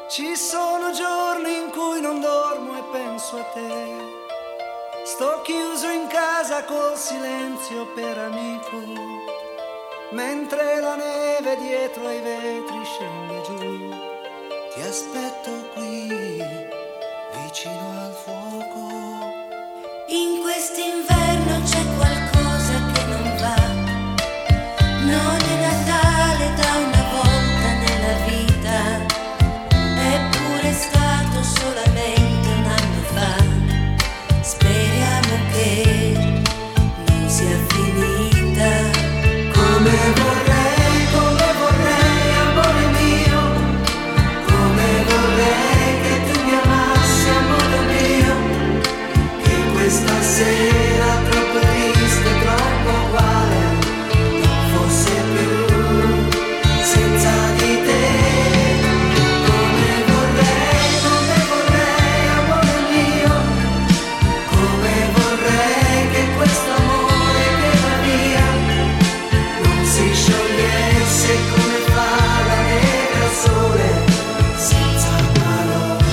Ci sono giorni in cui non dormo e penso a te. Sto chiuso in casa col silenzio per amico, mentre la neve dietro ai vetri scende giù. Ti aspetto qui, vicino al fuoco. In quest'inverno c'è qualcosa che non va. Non è Natale da una volta nella vita, eppure è stato solamente un anno fa. Speriamo che non sia finita. Come vorrei, amore mio, come vorrei che tu mi amassi a modo mio, che questa sera troppo triste, troppo uguale, non fosse più senza di te. Come vorrei, amore mio, come vorrei che questo amore che va via non si sciogliesse come fa la neve al sole, senza parole.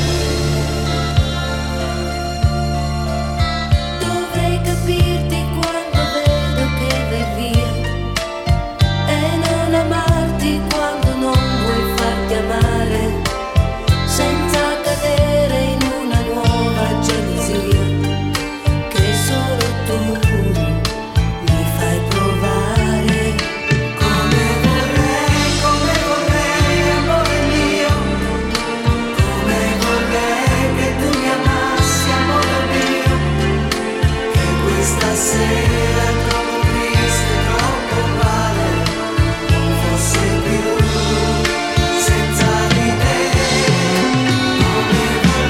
Dovrei capirti quando vedo che vai via e non amarti quando non vuoi farti amare, senza cadere in una nuova gelosia che solo tu mi fai provare. Come vorrei, amore mio, come vorrei che tu mi amassi a modo mio, che questa sera troppo triste, troppo uguale, non fosse più senza di te. Come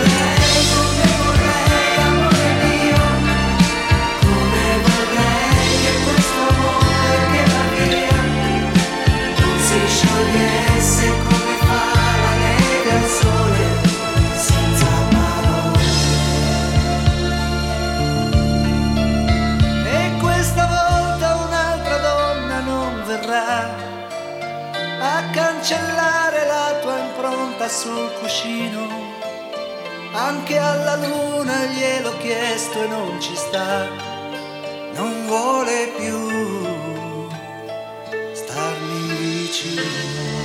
vorrei, amore mio, come vorrei che questo amore che va via non si sciogliesse come fa la neve al sole, senza parole. E questa volta un'altra donna non verrà a cancellare la tua impronta sul cuscino. Anche alla luna gliel'ho chiesto e non ci sta, non vuole più starmi vicino.